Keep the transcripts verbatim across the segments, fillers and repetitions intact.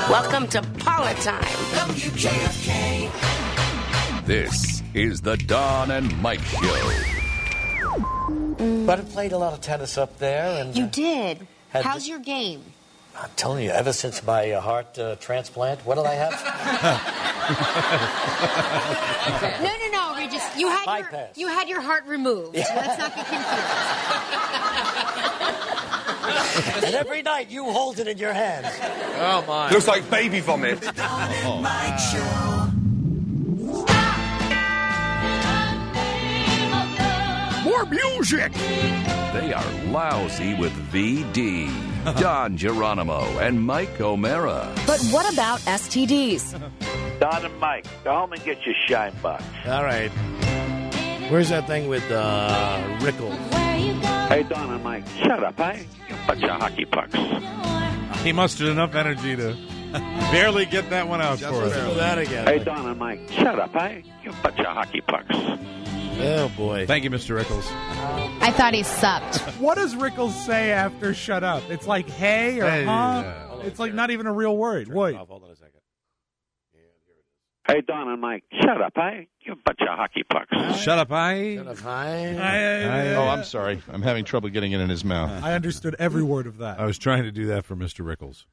Welcome to Politime. W J F K. This is the Don and Mike Show. But I played a lot of tennis up there. and You uh, did. Had How's the- your game? I'm telling you, ever since my uh, heart uh, transplant, what did I have? No, no, no, Regis. You had your Bypass. you had your heart removed. Yeah. Let's not get confused. And every night you hold it in your hands. Oh, my. Looks like baby vomit. The Don and Mike Show. More music! They are lousy with V D. Don Geronimo and Mike O'Mara. But what about S T Ds? Don and Mike, go home and get your shine box. All right. Where's that thing with uh, Rickles? Hey, Don and Mike, shut up, eh? You bunch of hockey pucks. He mustered enough energy to barely get that one out Just for listen to us. that again. Hey, Don and Mike, shut up, eh? You bunch of hockey pucks. Oh, boy. Thank you, Mister Rickles. I thought he supped. What does Rickles say after shut up? It's like hey or Hey, huh? yeah. It's like not even a real word. Wait. Hold on a second. Hey, Don and Mike, shut up, eh? You bunch of hockey pucks. Shut up, I. Shut up, hi. I, Oh, I'm sorry. I'm having trouble getting it in his mouth. I understood every word of that. I was trying to do that for Mister Rickles.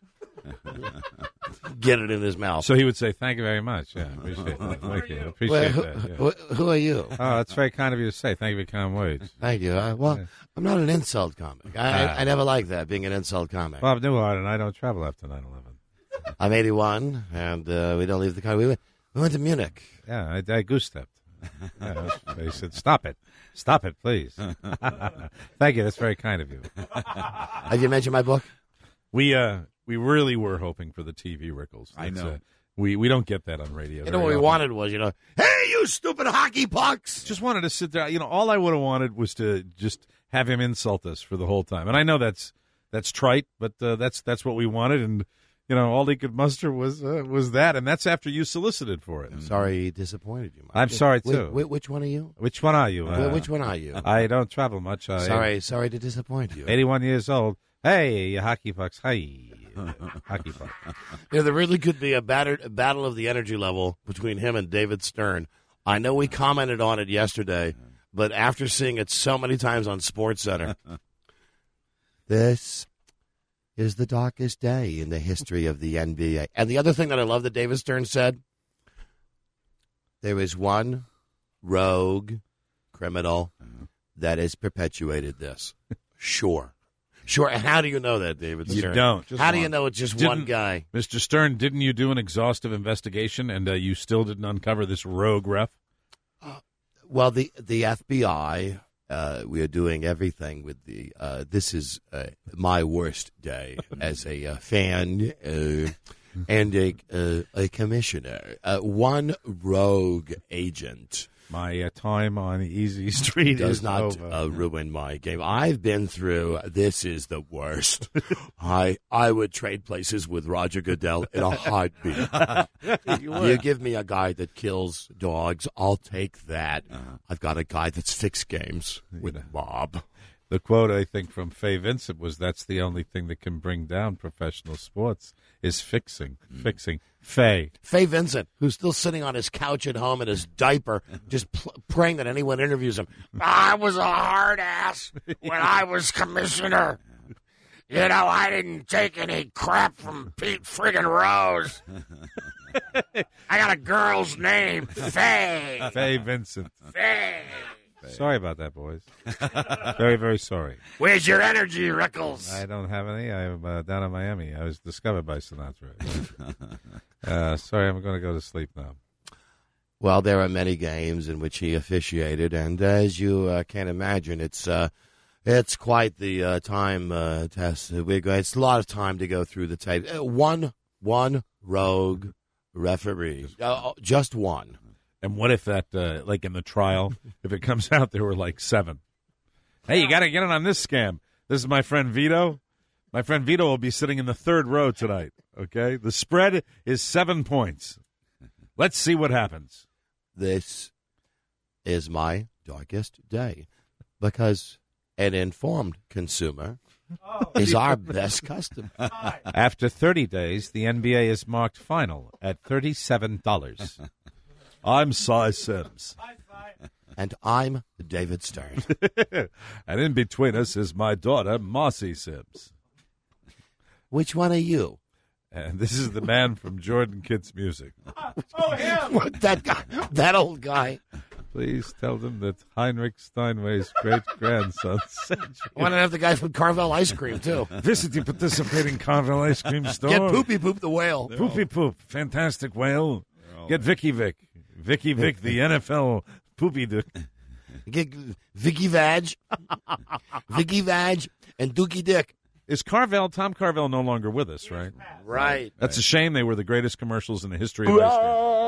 Get it in his mouth. So he would say, thank you very much. Yeah, appreciate that. Thank you. Well, Appreciate who, that. Yeah. who, who are you? Oh, that's very kind of you to say. Thank you for your kind words. Thank you. Uh, well, I'm not an insult comic. I, I, I never like that, being an insult comic. Bob Newhart and I don't travel after nine eleven. I'm eighty-one, and uh, we don't leave the country. We went, we went to Munich. Yeah, I, I goose-stepped. Yeah, they said, stop it. Stop it, please. Thank you. That's very kind of you. Have you mentioned my book? We uh we really were hoping for the T V Rickles. I That's, know. uh, we we don't get that on radio. You know very what we often. wanted was, you know, hey, you stupid hockey pucks! Just wanted to sit there. You know, all I would have wanted was to just have him insult us for the whole time. And I know that's that's trite, but uh, that's that's what we wanted. And you know, all he could muster was uh, was that, and that's after you solicited for it. Sorry he disappointed you, Mike. I'm sorry Wh- too. wh- which one are you? Which one are you? Wh- Uh, which one are you? I don't travel much. I, Sorry, sorry to disappoint you. eighty-one years old. Hey, you hockey pucks. Hey, hockey pucks. You know, there really could be a, batter, a battle of the energy level between him and David Stern. I know we commented on it yesterday, but after seeing it so many times on SportsCenter, this is the darkest day in the history of the N B A. And the other thing that I love that David Stern said, there is one rogue criminal that has perpetuated this. Sure. Sure. And how do you know that, David You Stern? don't. How do you know it's just one Didn't- guy? Mister Stern, didn't you do an exhaustive investigation and uh, you still didn't uncover this rogue ref? Well, the the F B I, uh, we are doing everything with the. Uh, this is uh, my worst day as a uh, fan uh, and a uh, a commissioner. Uh, one rogue agent. My uh, time on Easy Street does is not over. uh, ruin my game. I've been through. This is the worst. I I would trade places with Roger Goodell in a heartbeat. you, You give me a guy that kills dogs, I'll take that. Uh-huh. I've got a guy that's fixed games with Bob. The quote, I think, from Faye Vincent was, that's the only thing that can bring down professional sports is fixing. Mm. Fixing. Faye. Faye Vincent, who's still sitting on his couch at home in his diaper, just pl- praying that anyone interviews him. I was a hard ass when I was commissioner. You know, I didn't take any crap from Pete friggin' Rose. I got a girl's name, Faye. Faye Vincent. Faye. Sorry about that, boys. Very, very sorry. Where's your energy, Rickles? I don't have any. I'm uh, down in Miami. I was discovered by Sinatra. uh, sorry, I'm going to go to sleep now. Well, there are many games in which he officiated, and as you uh, can imagine, it's uh, it's quite the uh, time uh, test. We go, it's a lot of time to go through the tape. Uh, one one rogue referee, uh, just one. And what if that, uh, like in the trial, if it comes out there were like seven? Hey, you got to get in on this scam. This is my friend Vito. My friend Vito will be sitting in the third row tonight, okay? The spread is seven points. Let's see what happens. This is my darkest day because an informed consumer is our best customer. After thirty days, the N B A is marked final at thirty-seven dollars. I'm Cy Sims. And I'm David Stern. And in between us is my daughter, Marcy Sims. Which one are you? And this is the man from Jordan Kids Music. Oh, him! What, that guy, that old guy. Please tell them that Heinrich Steinway's great-grandson sent you. Why not have the guy from Carvel Ice Cream, too? Visit the participating Carvel Ice Cream store. Get Poopy Poop the whale. Poopy Poop, fantastic whale. Get Vicky Vic. Vicky Vic, the N F L Poopy Dick. Get Vicky Vag. Vicky Vag and Dookie Dick. Is Carvel, Tom Carvel, no longer with us, right? Right. That's a shame. They were the greatest commercials in the history of ice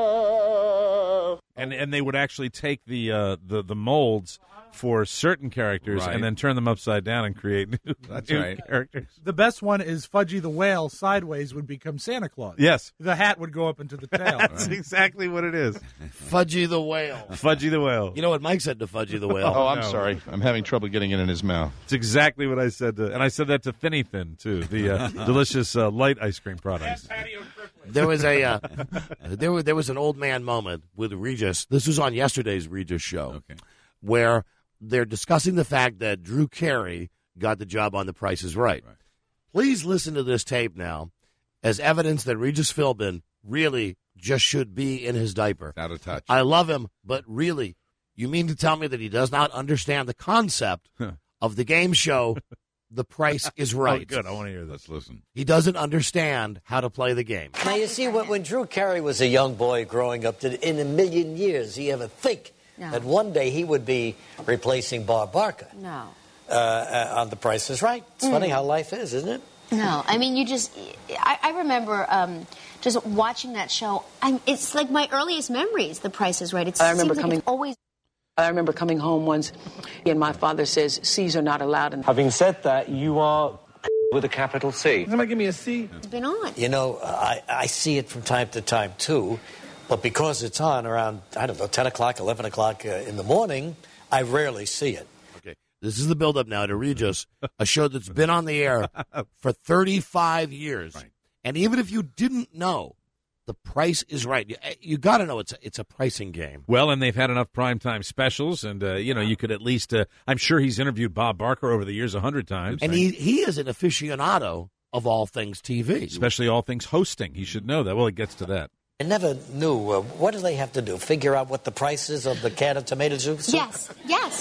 cream. And and they would actually take the uh, the the molds for certain characters Right. and then turn them upside down and create new, That's new right. characters. The best one is Fudgy the Whale sideways would become Santa Claus. Yes. The hat would go up into the tail. That's exactly what it is. Fudgy the whale. Fudgy the Whale. You know what Mike said to Fudgy the whale? Oh, I'm no. sorry. I'm having trouble getting it in his mouth. It's exactly what I said to, and I said that to Thinny Thin too, the uh, delicious uh, light ice cream products. There was a uh, there was there was an old man moment with Regis. This was on yesterday's Regis show, Okay. where they're discussing the fact that Drew Carey got the job on The Price is Right. Right. Please listen to this tape now as evidence that Regis Philbin really just should be in his diaper. Out of touch. I love him, but really, you mean to tell me that he does not understand the concept of the game show The Price is Right? Oh, good. I want to hear this. Let's listen. He doesn't understand how to play the game. Now, you see, when, when Drew Carey was a young boy growing up, did in a million years he ever think No. that one day he would be replacing Bob Barker No. uh, uh, on The Price is Right? It's funny how life is, isn't it? No, I mean, you just, I, I remember um, just watching that show. I'm, it's like my earliest memories, The Price is Right. It I remember seems like coming- it's always. I remember coming home once, and my father says, C's are not allowed. In- Having said that, you are with a capital C. Somebody give me a C. It's been on. You know, I, I see it from time to time, too. But because it's on around, I don't know, ten o'clock, eleven o'clock uh, in the morning, I rarely see it. Okay, this is the build-up now to Regis, a show that's been on the air for thirty-five years. Right. And even if you didn't know, The Price is Right. You, you got to know it's a, it's a pricing game. Well, and they've had enough primetime specials, and, uh, you know, you could at least, uh, I'm sure he's interviewed Bob Barker over the years a hundred times. And he, he is an aficionado of all things T V. Especially all things hosting. He should know that. Well, it gets to that. I never knew. Uh, what do they have to do? Figure out what the price is of the can of tomato soup? Yes, yes,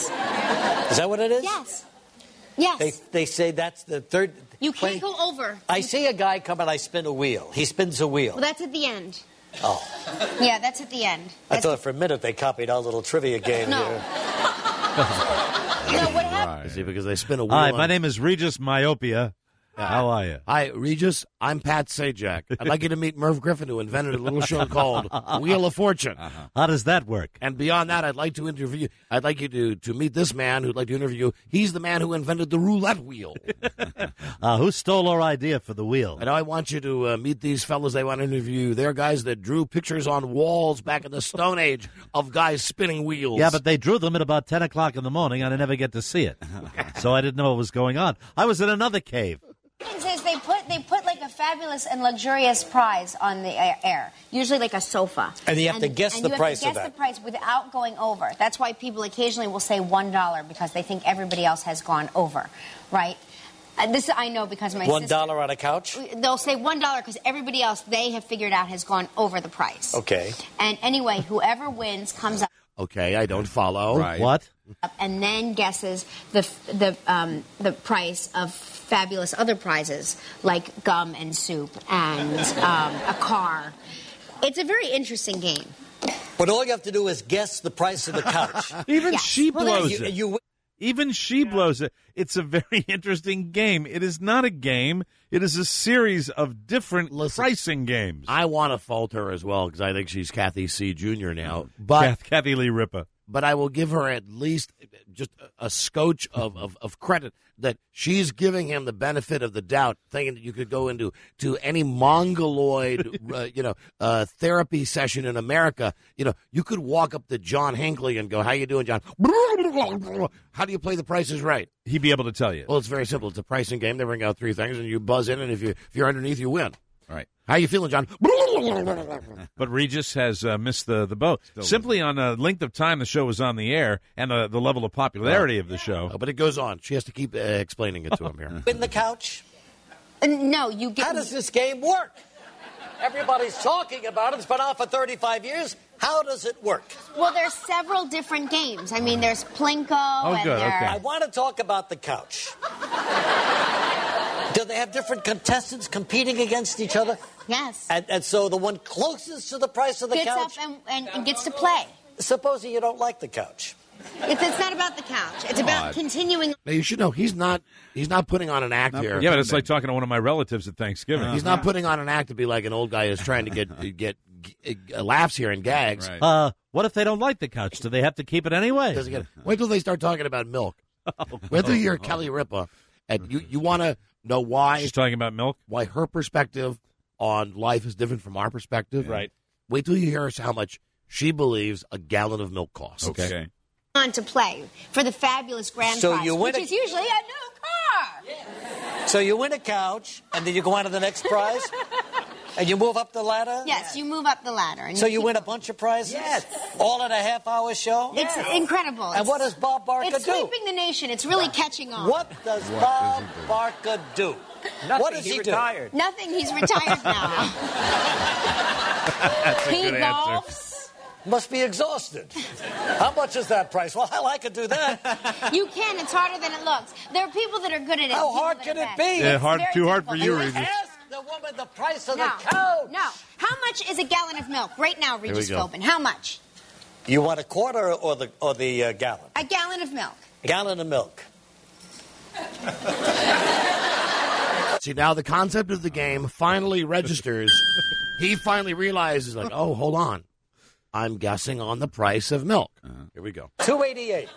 Is that what it is? yes, yes. They, they say that's the third. you can't Wait, go over. I see a guy come and I spin a wheel. He spins a wheel. Well, that's at the end. Oh. Yeah, that's at the end. I That's thought for a minute they copied our little trivia game No. here. No, what happened? See, because they spin a wheel. Hi, on- my name is Regis Myopia. How are you? Hi, Regis. I'm Pat Sajak. I'd like you to meet Merv Griffin, who invented a little show called Wheel of Fortune. How does that work? And beyond that, I'd like to interview. I'd like you to, to meet this man who'd like to interview. He's the man who invented the roulette wheel. Uh, who stole our idea for the wheel? And I want you to uh, meet these fellas. They want to interview. They're guys that drew pictures on walls back in the Stone Age of guys spinning wheels. Yeah, but they drew them at about ten o'clock in the morning, and I never get to see it. So I didn't know what was going on. I was in another cave. It says they put they put like a fabulous and luxurious prize on the a- air, usually like a sofa. And you have to guess and the you price have of to guess that. the price without going over. That's why people occasionally will say one dollar because they think everybody else has gone over, right? Uh, this I know because my One sister, dollar on a couch? They'll say one dollar because everybody else they have figured out has gone over the price. Okay. And anyway, whoever wins comes up. Okay, I don't follow. Right. What? And then guesses the the um, the price of fabulous other prizes like gum and soup and um, a car. It's a very interesting game. But all you have to do is guess the price of the couch. Even Yeah. she Well, blows you, it. you, Even she blows it. It's a very interesting game. It is not a game. It is a series of different Listen, pricing games. I want to fault her as well because I think she's Kathy C. Junior now. But Kath, Kathy Lee Ripa. but I will give her at least just a, a scotch of, of, of credit that she's giving him the benefit of the doubt, thinking that you could go into to any mongoloid, uh, you know, uh, therapy session in America. You know, you could walk up to John Hinckley and go, "How you doing, John? How do you play The Price is Right?" He'd be able to tell you. Well, it's very simple. It's a pricing game. They bring out three things, and you buzz in, and if you if you're underneath, you win. Right. How you feeling, John? But Regis has uh, missed the, the boat. Still Simply on the length of time the show was on the air and uh, the level of popularity of the show. Oh, but it goes on. She has to keep uh, explaining it to him here. Win the couch? Uh, no, you get. How does this game work? Everybody's talking about it. It's been out for thirty-five years. How does it work? Well, there's several different games. I mean, there's Plinko. Oh, and good, there... okay. I want to talk about the couch. Do they have different contestants competing against each other? Yes. And, and so the one closest to the price of the Gets couch... up and, and, and gets to play. Supposing you don't like the couch. It's, it's not about the couch. It's about God. continuing. Now, you should know he's not he's not putting on an act Not here. Yeah, but it's like talking to one of my relatives at Thanksgiving. He's not putting on an act to be like an old guy who's trying to get get uh, laughs here and gags. Right. Uh, what if they don't like the couch? Do they have to keep it anyway? Doesn't get it. Wait till they start talking about milk. Wait till you hear Kelly Ripa, and you you want to know why She's talking about milk? why her perspective on life is different from our perspective. Right. Wait till you hear us how much she believes a gallon of milk costs. Okay. On to play for the fabulous grand So prize, you win which a- is usually a new car. So you win a couch, and then you go on to the next prize? And you move up the ladder? Yes, you move up the ladder. And So you keep- win a bunch of prizes? Yes. All in a half-hour show? It's incredible. And It's- what does Bob Barker It's do? sweeping the nation. It's really catching on. What does Bob Barker do? Nothing. What does he he, retired. Nothing. He's retired now. That's a he good answer. golfs. do? Must be exhausted. How much is that price? Well, hell, I could do that. You can. It's harder than it looks. There are people that are good at it. How and people hard that can are it bad. be? Yeah, It's hard, very too hard for difficult. you, Regis. Ask the woman the price of No. the couch. No. How much is a gallon of milk right now, Regis go. Philbin? How much? You want a quarter or the or the uh, gallon? A gallon of milk. A gallon of milk. See, now the concept of the game finally registers. He finally realizes, like, oh, hold on. I'm guessing on the price of milk. Here we go. two eighty-eight.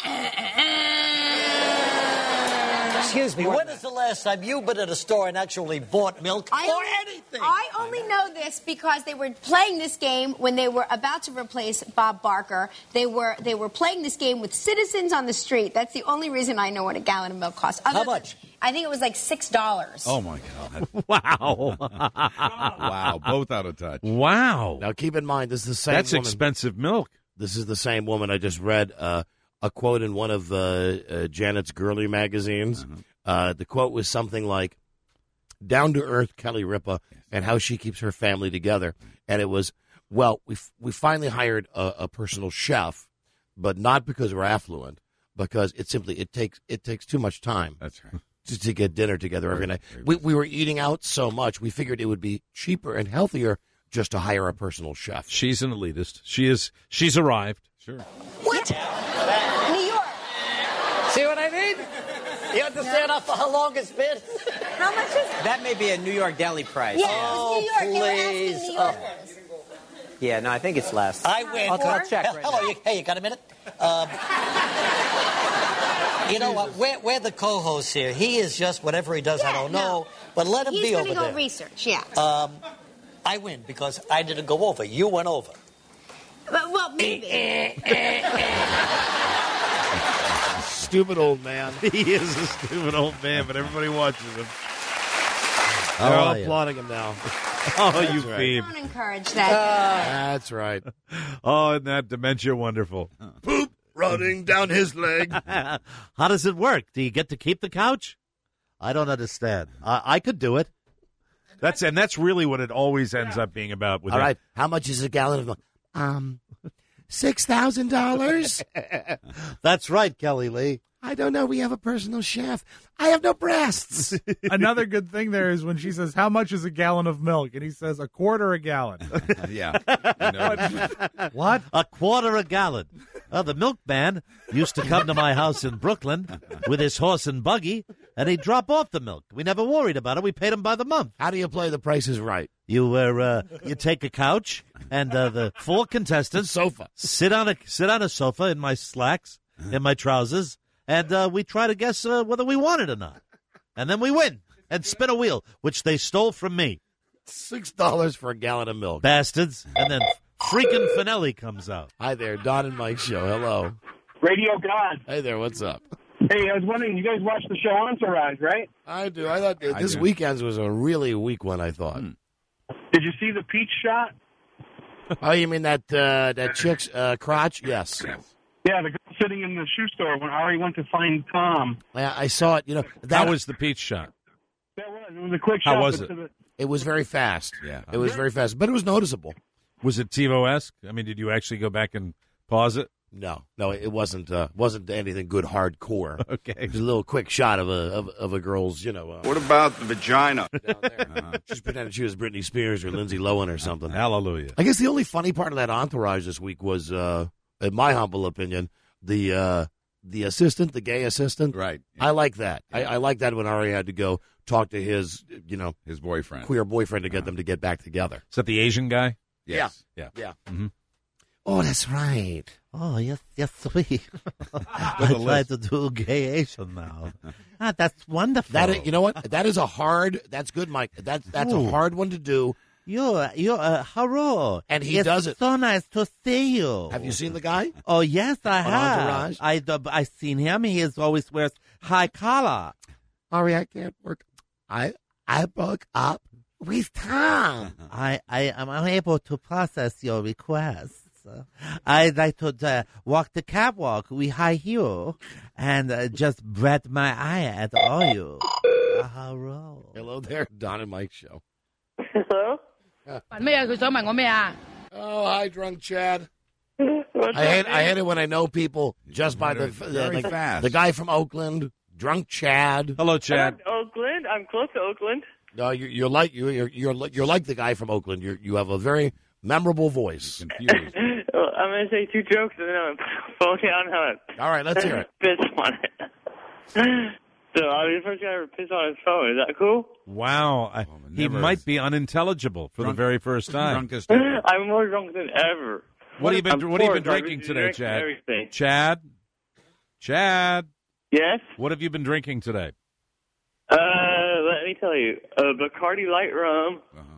Excuse me, when is the last time you've been at a store and actually bought milk I or only, anything? I only know this because they were playing this game when they were about to replace Bob Barker. They were they were playing this game with citizens on the street. That's the only reason I know what a gallon of milk costs. Other How than- much? I think it was like six dollars. Oh, my God. Wow. Wow, both out of touch. Wow. Now, keep in mind, this is the same That's woman. expensive milk. This is the same woman. I just read uh, a quote in one of uh, uh, Janet's girly magazines. Uh, the quote was something like, down-to-earth Kelly Ripa and how she keeps her family together. And it was, well, we f- we finally hired a, a personal chef, but not because we're affluent, because it simply it takes it takes too much time. That's right. To, to get dinner together every night. We, we were eating out so much, we figured it would be cheaper and healthier just to hire a personal chef. She's an elitist. She is. She's arrived. Sure. What? New York. See what I mean? You understand how, how long it's been? How much is it? That may be a New York deli price. Yeah, it was New York. They were please. asking New Oh. Yorkers. Yeah, no, I think it's less. I win. I'll, I'll check right Hello, now. you, hey, you got a minute? Um, you know what? We're, we're the co-hosts here. He is just whatever he does. I Yeah, don't no. know, but let him He's be going over to go there. research, yeah. Um, I win because I didn't go over. You went over. But, well, maybe. Stupid old man. He is a stupid old man, but everybody watches him. They're all Oh, yeah. applauding him now. Oh, you right. fiend. Don't encourage that. That's right. Oh, isn't that dementia wonderful? Poop running down his leg. How does it work? Do you get to keep the couch? I don't understand. I, I could do it. That's and that's really what it always ends up being about. With All him. right. How much is a gallon of milk? Um, six thousand dollars. That's right, Kelly Lee. I don't know. We have a personal chef. I have no breasts. Another good thing there is when she says, how much is a gallon of milk? And he says, a quarter a gallon. Yeah. I know. What? A quarter a gallon. Well, the milkman used to come to my house in Brooklyn with his horse and buggy, and he'd drop off the milk. We never worried about it. We paid him by the month. How do you play The Price is Right? You were uh, you take a couch, and uh, the four contestants sofa sit on a sit on a sofa in my slacks, in my trousers, and uh, we try to guess uh, whether we won it or not. And then we win and spin a wheel, which they stole from me. Six dollars for a gallon of milk. Bastards. And then freaking Finelli comes out. Hi there, Don and Mike show. Hello. Radio God. Hey there, what's up? Hey, I was wondering, you guys watch the show Entourage, right? I do. I thought I this do. weekend's was a really weak one, I thought. Hmm. Did you see the peach shot? Oh, you mean that uh, that chick's uh, crotch? Yes. Yeah, the girl sitting in the shoe store when Ari went to find Tom. Yeah, I saw it. You know, That was the peach shot. That was, it was a quick How shot. was but it? to the- It was very fast. Yeah. It was very fast, but it was noticeable. Was it TiVo-esque? I mean, did you actually go back and pause it? No, no, it wasn't. Uh, wasn't anything good hardcore. Okay, it was a little quick shot of a of, of a girl's, you know. Uh, What about the vagina? down there. Uh, just pretending she was Britney Spears or Lindsay Lohan or something. Hallelujah. I guess the only funny part of that entourage this week was, uh, in my humble opinion, the uh, the assistant, the gay assistant. Right. I like that. I, I like that when Ari had to go talk to his, you know, his boyfriend, queer boyfriend, to get them to get back together. Is that the Asian guy? Yes. Yeah. Yeah. Mm-hmm. Oh, that's right. Oh, yes, yes, sweet. I the try list. to do gay Asian now. Ah, that's wonderful. That is, you know what? That is a hard. That's good, Mike. That's that's Ooh. a hard one to do. You, you, uh, hello. And he it's does it. so nice to see you. Have you seen the guy? Oh, yes, I On have. Entourage? I, I seen him. He is always wears high collar. Ari, I can't work. I I broke up with Tom. I, I am unable to process your requests. I'd like to uh, walk the catwalk with high heel and uh, just bat my eye at all you. Hello. Hello there, Don and Mike show. Hello? Yeah. 問咩啊？佢想問我咩啊？ Oh, hi, drunk Chad. What's I hate up, I man? hate it when I know people just by the the, very the, fast. the guy from Oakland, drunk Chad. Hello, I'm not Oakland. I'm close to Oakland. No, you, you're like you you're, you're li- you're like the guy from Oakland. You you have a very memorable voice. Well, I'm going to say two jokes and then I'm going to phone down how it. All right, let's hear it. Piss on it. So I'll be the first guy to ever piss on his phone. Is that cool? Wow. I, he never might is- be unintelligible for Drunk- the very first time. Drunkest ever. I'm more drunk than ever. What have you been I'm What have you been poor, so I drinking just today, drink Chad? Everything. Chad? Chad? Yes? What have you been drinking today? Uh, let me tell you. Uh, Bacardi Light Rum.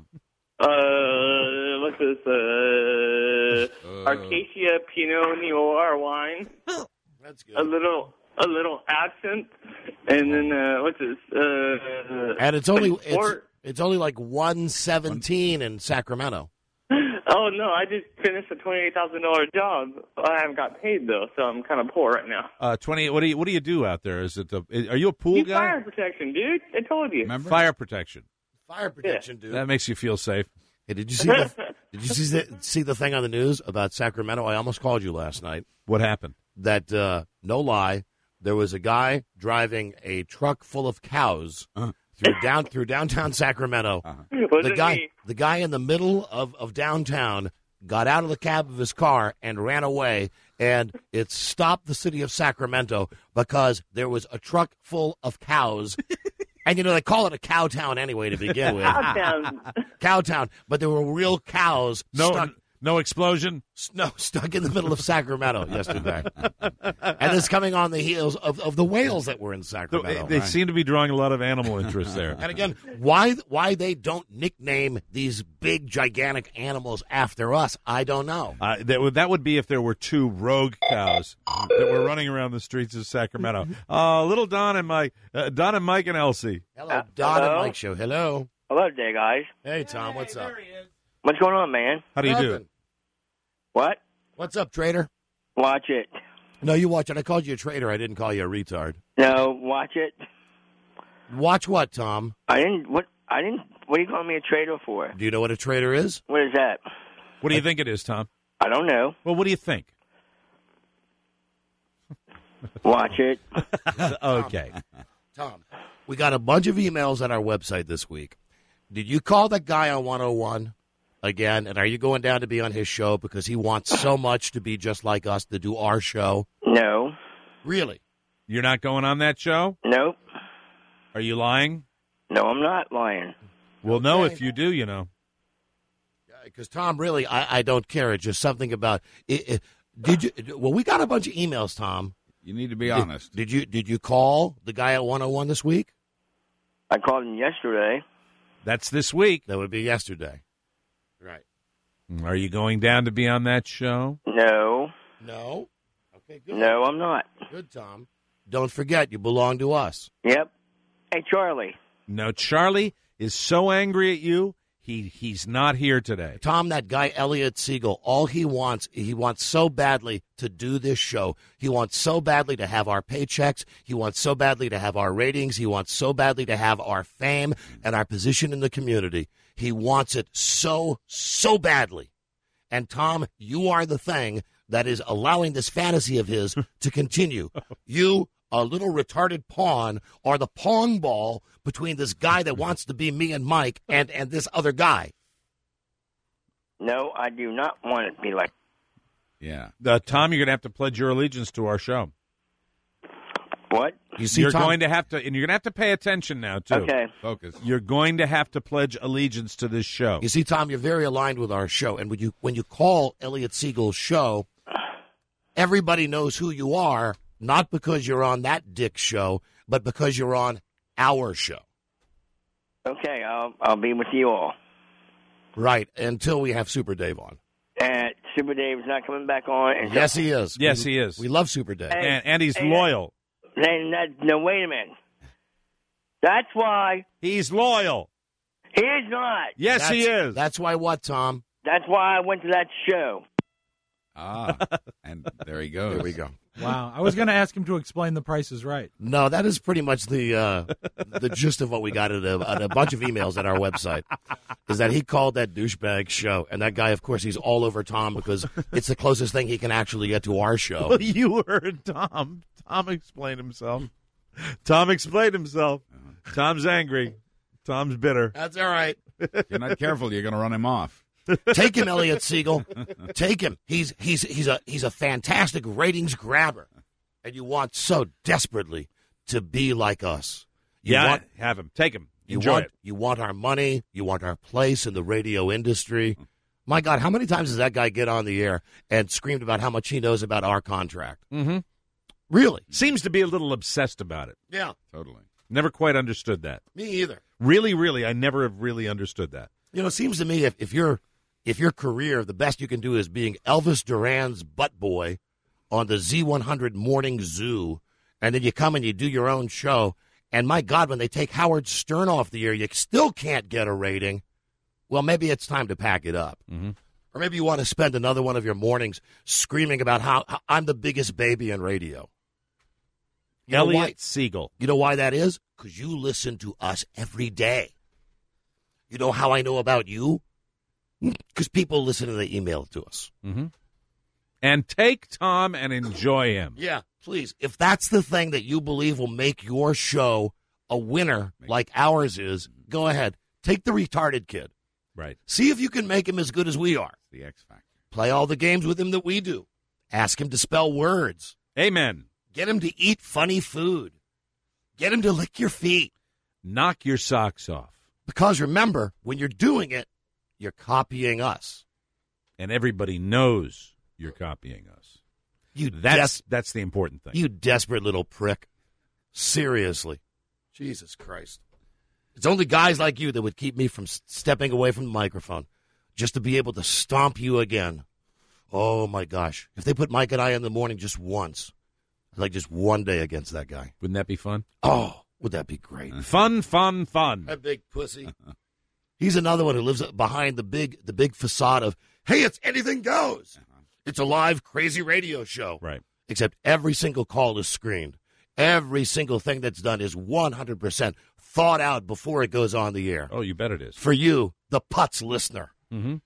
Uh, what's this? Uh, Arcacia Pinot Noir wine. That's good. A little, a little absinthe, and then uh, what's this? Uh, And it's only it's, or- it's only like one seventeen in Sacramento. oh no, I just finished a twenty-eight thousand dollar job. I haven't got paid though, so I'm kind of poor right now. Uh, twenty. What do you What do you do out there? Is it? A, are you a pool Need guy? fire protection, dude. I told you. Remember? Fire protection. Fire protection, dude. That makes you feel safe. Hey, did you see the Did you see the, see the thing on the news about Sacramento? I almost called you last night. What happened? That uh, no lie, there was a guy driving a truck full of cows Uh-huh. through down through downtown Sacramento. Was The it guy, me? the guy in the middle of, of downtown got out of the cab of his car and ran away, and it stopped the city of Sacramento because there was a truck full of cows. And, you know, they call it a cow town anyway to begin with. Cowtown. Cow town. But there were real cows No, stuck, no explosion. no, stuck in the middle of Sacramento yesterday. And it's coming on the heels of, of the whales that were in So, Sacramento. they seem to be drawing a lot of animal interest there. And again, why why they don't nickname these big, gigantic animals after us, I don't know. Uh, that would that would be if there were two rogue cows that were running around the streets of Sacramento. Uh, little Don and Mike, uh, Don and Mike and Elsie. Hello, Don hello? and Mike show. Hello. Hello there, guys. Hey, Tom, what's up? What's going on, man? How do you do? Nothing. What? What's up, trader? Watch it. No, you watch it. I called you a traitor. I didn't call you a retard. No, watch it. Watch what, Tom? I didn't. What? I didn't. What are you calling me a traitor for? Do you know what a traitor is? What is that? What do you think it is, Tom? I don't know. Well, what do you think? Watch it. Okay. Tom, we got a bunch of emails on our website this week. Did you call that guy on one oh one again? And are you going down to be on his show because he wants so much to be just like us to do our show? No. Really? You're not going on that show? Nope. Are you lying? No, I'm not lying. We'll know if you do, you know. Because, Tom, really, I, I don't care. It's just something about it, it, did you? Well, we got a bunch of emails, Tom. You need to be Did- honest. Did you Did you call the guy at one oh one this week? I called him yesterday. That's this week. That would be yesterday. Right. Are you going down to be on that show? No. No? Okay, good. No, I'm not. Good, Tom. Don't forget, you belong to us. Yep. Hey, Charlie. No, Charlie is so angry at you, he he's not here today. Tom, that guy Elliot Siegel, all he wants, he wants so badly to do this show. He wants so badly to have our paychecks. He wants so badly to have our ratings. He wants so badly to have our fame and our position in the community. He wants it so, so badly. And, Tom, you are the thing that is allowing this fantasy of his to continue. You, a little retarded pawn, are the pawn ball between this guy that wants to be me and Mike and, and this other guy. No, I do not want it to be like. Yeah. Uh, Tom, you're going to have to pledge your allegiance to our show. What? You see, you're Tom? going to have to, and you're going to have to pay attention now, too. Okay. Focus. You're going to have to pledge allegiance to this show. You see, Tom, you're very aligned with our show. And when you when you call Elliot Siegel's show, everybody knows who you are, not because you're on that dick show, but because you're on our show. Okay, I'll I'll be with you all. Right, until we have Super Dave on. And Super Dave's not coming back on. And Yes, he is. Yes, we, he is. We love Super Dave. Hey, and, and he's hey, loyal. Then that, no, wait a minute. That's why He's loyal. he is not. Yes, That's- he is. That's why what, Tom? That's why I went to that show. Ah, and there he goes. There we go. Wow. I was going to ask him to explain the Price is Right. No, that is pretty much the uh, the gist of what we got at a, at a bunch of emails at our website, is that he called that douchebag show. And that guy, of course, he's all over Tom because it's the closest thing he can actually get to our show. Well, you heard Tom. Tom explained himself. Tom explained himself. Tom's angry. Tom's bitter. That's all right. If you're not careful, you're going to run him off. Take him, Elliot Siegel. Take him. He's he's he's a he's a fantastic ratings grabber, and you want so desperately to be like us. You yeah, want, have him. Take him. you Enjoy want it. you want our money. You want our place in the radio industry. My God, how many times does that guy get on the air and screamed about how much he knows about our contract? Mm-hmm. Really? Seems to be a little obsessed about it. Yeah. Totally. Never quite understood that. Me either. Really, really, I never have really understood that. You know, it seems to me if, if you're if your career, the best you can do is being Elvis Duran's butt boy on the Z one hundred Morning Zoo, and then you come and you do your own show, and my God, when they take Howard Stern off the air, you still can't get a rating, well, maybe it's time to pack it up. Mm-hmm. Or maybe you want to spend another one of your mornings screaming about how, how I'm the biggest baby in radio. You know Elliot why? Siegel. You know why that is? Because you listen to us every day. You know how I know about you? Because people listen and they email it to us. Mm-hmm. And take Tom and enjoy him. Yeah, please. If that's the thing that you believe will make your show a winner like ours is, go ahead. Take the retarded kid. Right. See if you can make him as good as we are. The X Factor. Play all the games with him that we do. Ask him to spell words. Amen. Get him to eat funny food. Get him to lick your feet. Knock your socks off. Because remember, when you're doing it, you're copying us. And everybody knows you're copying us. You That's des- that's the important thing. You desperate little prick. Seriously. Jesus Christ. It's only guys like you that would keep me from s- stepping away from the microphone just to be able to stomp you again. Oh, my gosh. If they put Mike and I in the morning just once, like just one day against that guy. Wouldn't that be fun? Oh, would that be great? Fun, fun, fun. That big pussy. He's another one who lives behind the big the big facade of, hey, it's anything goes. It's a live, crazy radio show. Right. Except every single call is screened. Every single thing that's done is one hundred percent thought out before it goes on the air. Oh, you bet it is. For you, the Putz listener. Mm-hmm.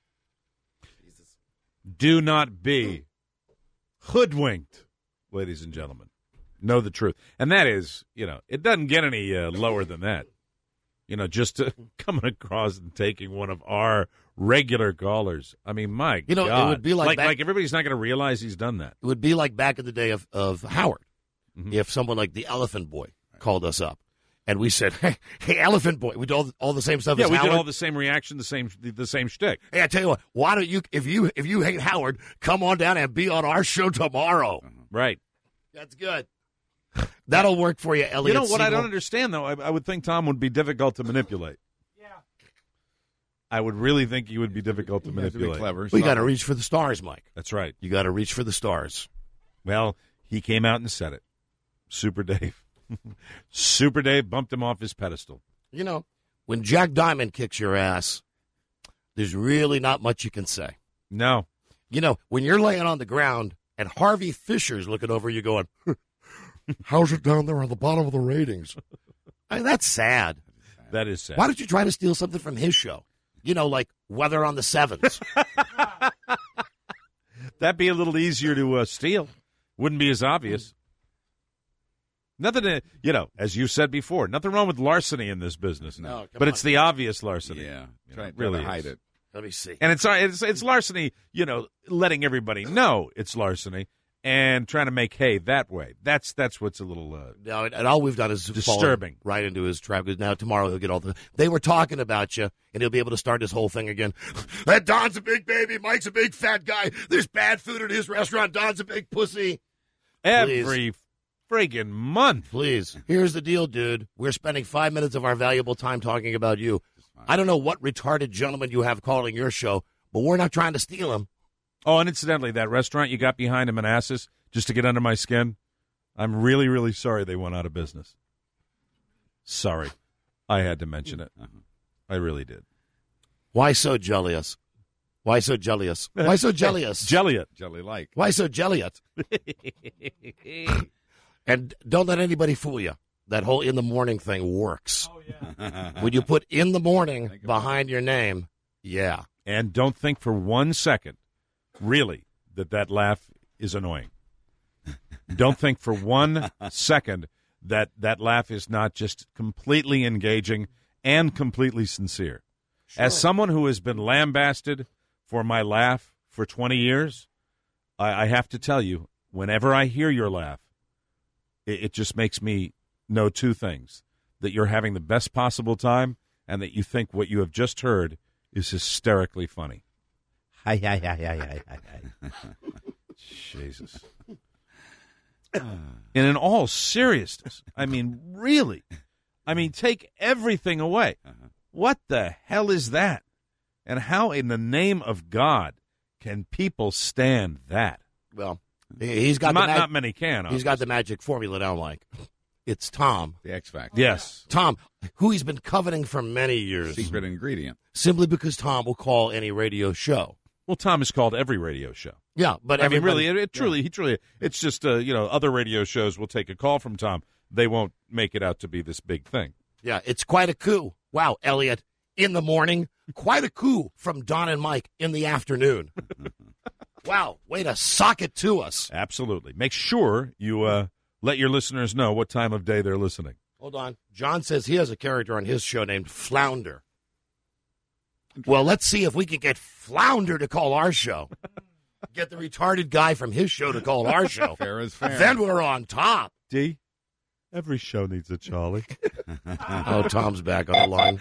Do not be hoodwinked, ladies and gentlemen. Know the truth. And that is, you know, it doesn't get any uh, lower than that. You know, just to, coming across and taking one of our regular callers. I mean, my You know, God. it would be like like, back- like everybody's not going to realize he's done that. It would be like back in the day of, of Howard, Mm-hmm. if someone like the Elephant Boy called us up, and we said, "Hey, hey Elephant Boy," we did all, all the same stuff. Yeah, as we Howard. did all the same reaction, the same the, the same shtick. Hey, I tell you what, why don't you, if you if you hate Howard, come on down and be on our show tomorrow. Right. That's good. That'll work for you, Elliot. You know what I Siegel. don't understand, though? I, I would think Tom would be difficult to manipulate. Yeah. I would really think he would be difficult to You have to be manipulate. clever. We got to reach for the stars, Mike. That's right. You got to reach for the stars. Well, he came out and said it. Super Dave. Super Dave bumped him off his pedestal. You know, when Jack Diamond kicks your ass, there's really not much you can say. No. You know, when you're laying on the ground and Harvey Fisher's looking over you going, how's it down there on the bottom of the ratings? I mean, that's sad. That is sad. Why don't you try to steal something from his show? You know, like Weather on the Sevens. That'd be a little easier to uh, steal. Wouldn't be as obvious. Nothing, to, you know, as you said before, nothing wrong with larceny in this business. No, come but on. it's the obvious larceny. Yeah. You Try, know, try really to hide is. it. Let me see. And it's, it's it's larceny, you know, letting everybody know it's larceny and trying to make hay that way. That's that's what's a little uh, No, and all we've done is disturbing. fallen right into his trap. Because now tomorrow he'll get all the. They were talking about you, and he'll be able to start this whole thing again. That Don's a big baby. Mike's a big fat guy. There's bad food at his restaurant. Don's a big pussy. every friggin' month. Please. Here's the deal, dude. We're spending five minutes of our valuable time talking about you. I don't know what retarded gentleman you have calling your show, but we're not trying to steal him. Oh, and incidentally, that restaurant you got behind in Manassas just to get under my skin, I'm really, really sorry they went out of business. Sorry. I had to mention it. I really did. Why so jealous? Why so jealous? Why so jealous? Jelliot. Jelly-like. Why so jealous? And don't let anybody fool you. That whole in the morning thing works. Oh, yeah. When you put in the morning behind your name, yeah. And don't think for one second, really, that that laugh is annoying. Don't think for one second that that laugh is not just completely engaging and completely sincere. Sure. As someone who has been lambasted for my laugh for twenty years, I, I have to tell you, whenever I hear your laugh, it, it just makes me know two things: that you're having the best possible time and that you think what you have just heard is hysterically funny. Hi, hi, hi, hi, hi, hi, hi. Jesus. And in all seriousness, I mean, really, I mean, take everything away. What the hell is that? And how in the name of God can people stand that? Well, he's got not, the mag- not many can. He's got the magic formula now, Mike. It's Tom. The X Factor. Yes. Tom, who he's been coveting for many years. Secret ingredient. Simply because Tom will call any radio show. Well, Tom has called every radio show. Yeah, but I mean, everybody- really, it, it truly, he truly, it's just, uh, you know, other radio shows will take a call from Tom. They won't make it out to be this big thing. Yeah, it's quite a coup. Wow, Elliot, in the morning, quite a coup from Don and Mike in the afternoon. Wow, way to sock it to us. Absolutely. Make sure you uh, let your listeners know what time of day they're listening. Hold on. John says he has a character on his show named Flounder. Well, let's see if we can get Flounder to call our show. Get the retarded guy from his show to call our show. Fair is fair. Then we're on top. D, every show needs a Charlie. Oh, Tom's back on the line.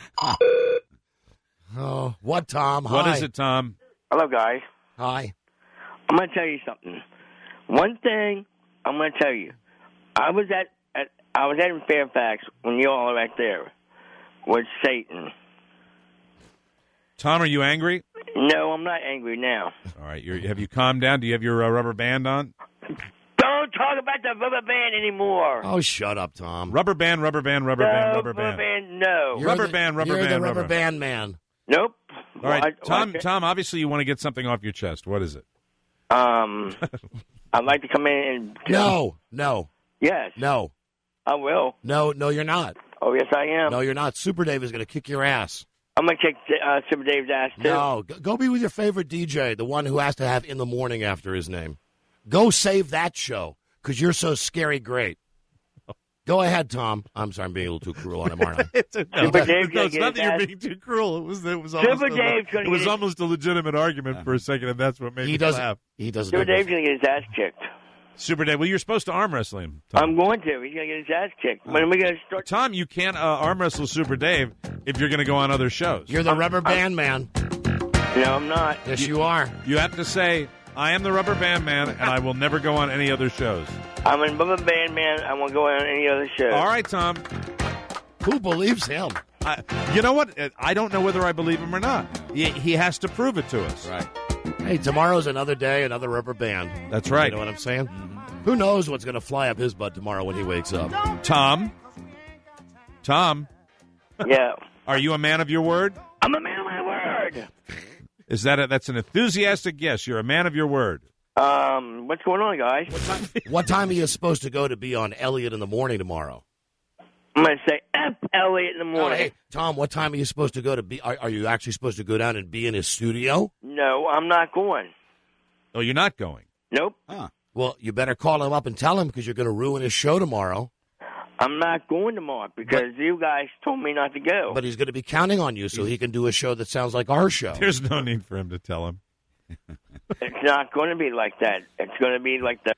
Oh, what, Tom? What Hi. is it, Tom? Hello, guys. Hi. I'm going to tell you something. One thing I'm going to tell you. I was at, at I was at in Fairfax when you all were right there with Satan. Tom, are you angry? No, I'm not angry now. All right. You're, have you calmed down? Do you have your uh, rubber band on? Don't talk about the rubber band anymore. Oh, shut up, Tom. Rubber band, rubber band, rubber no, band, rubber rubber band. band, no. You're Rubber the- band, rubber you're band, the rubber rubber band man. Nope. All right, Why- Tom. why- Tom. Obviously, you want to get something off your chest. What is it? Um, I'd like to come in and... No, no, Yes, no, I will. no, no, you're not. Oh, yes, I am. No, you're not. Super Dave is going to kick your ass. I'm going to kick uh, Super Dave's ass, too. No, go, go be with your favorite D J, the one who has to have in the morning after his name. Go save that show because you're so scary great. Go ahead, Tom. I'm sorry, I'm being a little too cruel on him, aren't I? it's a, no, Super no, Dave's no, gonna it's get not his that ass- you're being too cruel. It was it was Super almost, a, Dave's gonna it was get his- almost a legitimate argument for a second, and that's what made He me doesn't. laugh. He doesn't. Super know Dave's going to get his ass kicked. Super Dave, well, you're supposed to arm wrestle him. Tom. I'm going to. He's going to get his ass kicked. When are we going to start? Tom, you can't uh, arm wrestle Super Dave if you're going to go on other shows. You're the rubber band man. No, I'm not. Yes, you are. You have to say, I am the rubber band man, and I will never go on any other shows. I'm a rubber band man. I won't go on any other show. All right, Tom. Who believes him? I, you know what? I don't know whether I believe him or not. He, he has to prove it to us. Right. Hey, tomorrow's another day, another rubber band. That's right. You know what I'm saying? Mm-hmm. Who knows what's going to fly up his butt tomorrow when he wakes up? Tom? Tom? Yeah. Are you a man of your word? I'm a man of my word. Is that a, that's an enthusiastic yes? You're a man of your word. Um, what's going on, guys? What time, what time are you supposed to go to be on Elliot in the morning tomorrow? I'm going to say F Elliot in the Oh, morning. hey, Tom, what time are you supposed to go to be? Are, are you actually supposed to go down and be in his studio? No, I'm not going. Oh, you're not going? Nope. Huh. Well, you better call him up and tell him because you're going to ruin his show tomorrow. I'm not going tomorrow because you guys told me not to go. But he's going to be counting on you so he can do a show that sounds like our show. There's no need for him to tell him. It's not going to be like that. It's going to be like the.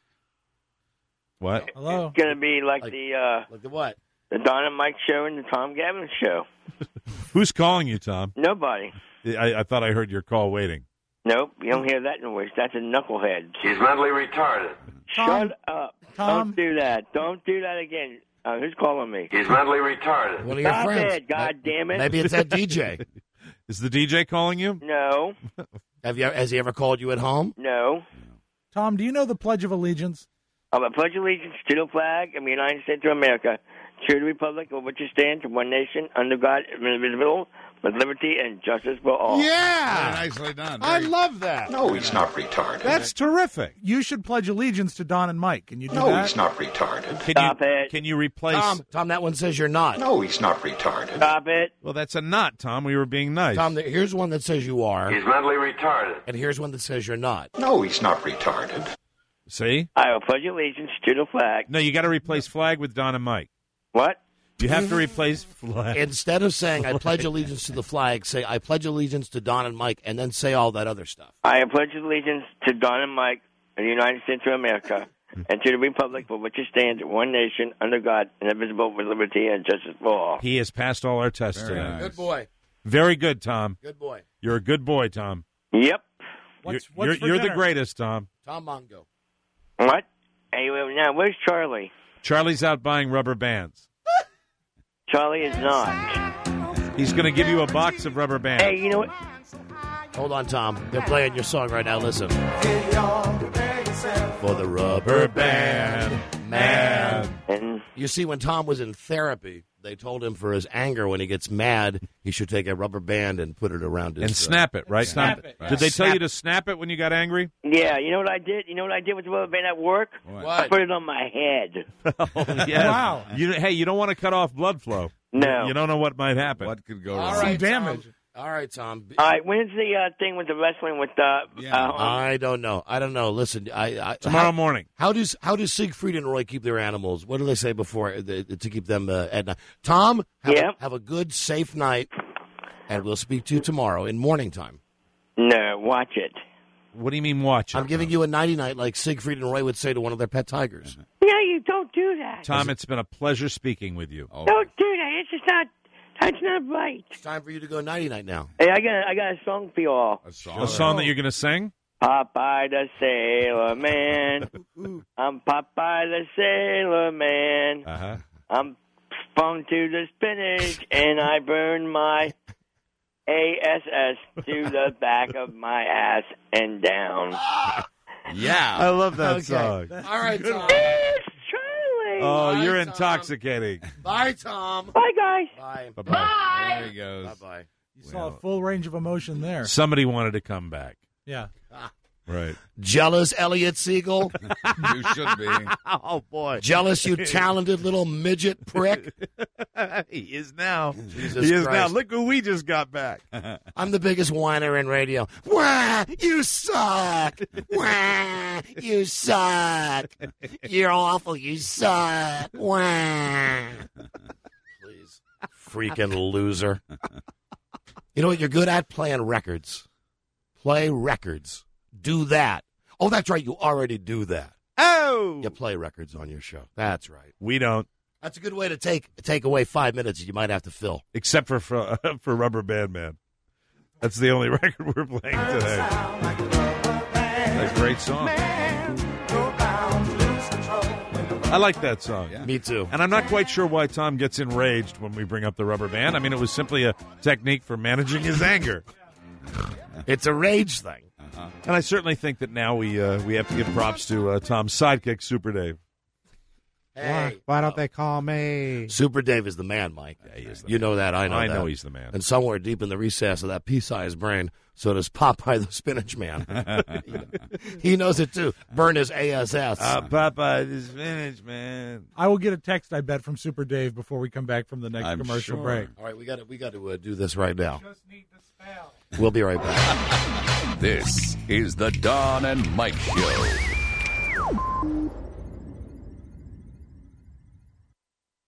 What? Hello? It's going to be like, Like- the uh, Like the what? the Don and Mike show and the Tom Gavin show. Who's calling you, Tom? Nobody. I, I thought I heard your call waiting. Nope, you don't hear that noise. That's a knucklehead. He's mentally retarded. Tom? Shut up. Tom? Don't do that. Don't do that again. Uh, who's calling me? He's mentally retarded. One of your Stop friends. it, God damn it. Maybe it's that D J. Is the D J calling you? No, Have you? Has he ever called you at home? no. Tom, do you know the Pledge of Allegiance? I'm a pledge allegiance to the flag of the United States of America, to the republic for which it stands, one nation, under God, indivisible, with liberty and justice for all. Yeah. Very nicely done. I Very- love that. No, he's not retarded. That's terrific. You should pledge allegiance to Don and Mike. Can you do No, that? he's not retarded. Can Stop you, it. Can you replace? Tom, Tom, that one says you're not. No, he's not retarded. Stop it. Well, that's a not, Tom. We were being nice. Tom, there- here's one that says you are, He's mentally retarded. and here's one that says you're not. No, he's not retarded. See? I will pledge allegiance to the flag. No, you got to replace flag with Don and Mike. What? You have to replace flag. Instead of saying I pledge allegiance to the flag, say I pledge allegiance to Don and Mike, and then say all that other stuff. I pledge allegiance to Don and Mike of the United States of America and to the republic for which it stands, one nation, under God, indivisible, with liberty and justice for all. He has passed all our tests Very today. nice. Good boy. Very good, Tom. Good boy. You're a good boy, Tom. Yep. What's, you're what's you're, for you're the dinner? greatest, Tom. Tom Mongo. What? Hey, well, now, where's Charlie? Charlie's out buying rubber bands. Charlie is not. He's going to give you a box of rubber bands. Hey, you know what? Hold on, Tom. They're playing your song right now. Listen. For the rubber band man. And You see, when Tom was in therapy, they told him for his anger when he gets mad, he should take a rubber band and put it around his... And snap it, right? Snap Tom? it. Did they tell Snap you to snap it when you got angry? yeah, you know what I did? You know what I did with the rubber band at work? What? I put it on my head. Oh, yes. Wow. You, hey, you don't want to cut off blood flow. No. You don't know what might happen. What could go All wrong? right, damage. Tom. All right, Tom. All right, when's the uh, thing with the wrestling with uh, Yeah. uh I don't know. I don't know. Listen, I, I Tomorrow how, morning. How does how does Siegfried and Roy keep their animals? What do they say before uh, the, to keep them uh, at night? Tom, have, Yeah? a, have a good, safe night, and we'll speak to you tomorrow in morning time. No, watch it. What do you mean watch it? I'm giving you a nighty night like Siegfried and Roy would say to one of their pet tigers. No, you don't do that. Tom, it's been a pleasure speaking with you. Oh, Don't do that. It's just not. That's not right. It's time for you to go nighty night now. Hey, I got I got a song for you all. a song. A song that you're going to sing? Popeye the Sailor Man. I'm Popeye the Sailor Man. Uh-huh. I'm sprung to the spinach and I burn my A S S to the back of my ass and down. Yeah. I love that Okay. song. All right, Tom. It's Charlie. Oh, Bye, you're Tom. intoxicating. Bye, Tom. Bye, guys. Bye. Bye-bye. There he goes. Bye-bye. You saw a full range of emotion there. Somebody wanted to come back. Yeah. Ah. Right. Jealous, Elliot Siegel? You should be. Oh, boy. Jealous, you talented little midget prick? He is now. Jesus he is Christ. now. Look who we just got back. I'm the biggest whiner in radio. Wah, you suck. Wah, you suck. You're awful. You suck. Wah. Please. Freaking loser. You know what you're good at? Playing records. Play records. Do that. Oh, that's right. You already do that. Oh! You play records on your show. That's right. We don't. That's a good way to take take away five minutes you might have to fill. Except for for, for Rubber Band Man. That's the only record we're playing today. That's a great song. I like that song. Yeah. Me too. And I'm not quite sure why Tom gets enraged when we bring up the Rubber Band. I mean, it was simply a technique for managing his anger. It's a rage thing. Uh-huh. And I certainly think that now we uh, we have to give props to uh, Tom's sidekick, Super Dave. Hey, why, why don't they call me? Super Dave is the man, Mike. Yeah, he is the you man. know that. I know I that. know he's the man. And somewhere deep in the recess of that pea-sized brain, so does Popeye the Spinach Man. He knows it, too. Burn his A S S. Uh, Popeye the Spinach Man. I will get a text, I bet, from Super Dave before we come back from the next I'm commercial sure. break. All right, we got to we got to uh, do this right now. Just need the spell. We'll be right back. This is the Don and Mike Show.